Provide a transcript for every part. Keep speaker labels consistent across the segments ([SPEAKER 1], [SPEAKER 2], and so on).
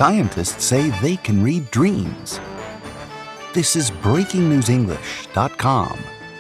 [SPEAKER 1] Scientists say they can read dreams. This is BreakingNewsEnglish.com.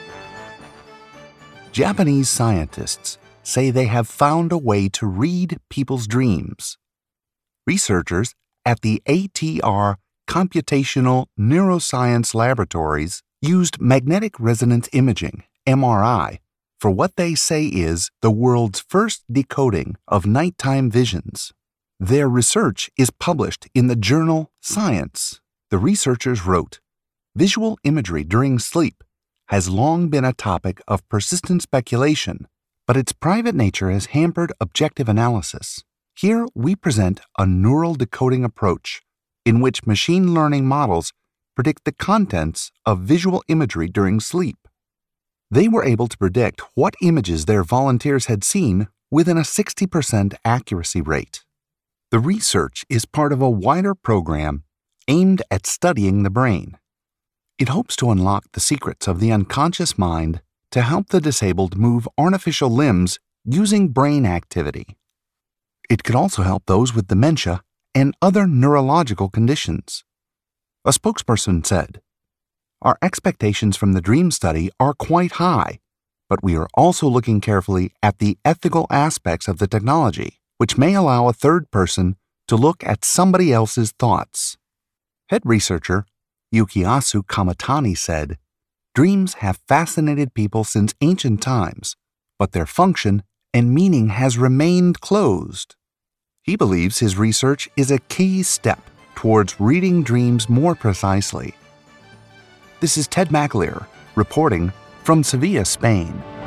[SPEAKER 1] Japanese scientists say they have found a way to read people's dreams. Researchers at the ATR Computational Neuroscience Laboratories used magnetic resonance imaging, MRI, for what they say is the world's first decoding of nighttime visions. Their research is published in the journal Science. The researchers wrote, "Visual imagery during sleep has long been a topic of persistent speculation, but its private nature has hampered objective analysis. Here we present a neural decoding approach in which machine learning models predict the contents of visual imagery during sleep." They were able to predict what images their volunteers had seen within a 60% accuracy rate. The research is part of a wider program aimed at studying the brain. It hopes to unlock the secrets of the unconscious mind to help the disabled move artificial limbs using brain activity. It could also help those with dementia and other neurological conditions. A spokesperson said, "Our expectations from the DREAM study are quite high, but we are also looking carefully at the ethical aspects of the technology, which may allow a third person to look at somebody else's thoughts." Head researcher Yukiyasu Kamatani said, "Dreams have fascinated people since ancient times, but their function and meaning has remained closed." He believes his research is a key step towards reading dreams more precisely. This is Ted McAleer reporting from Sevilla, Spain.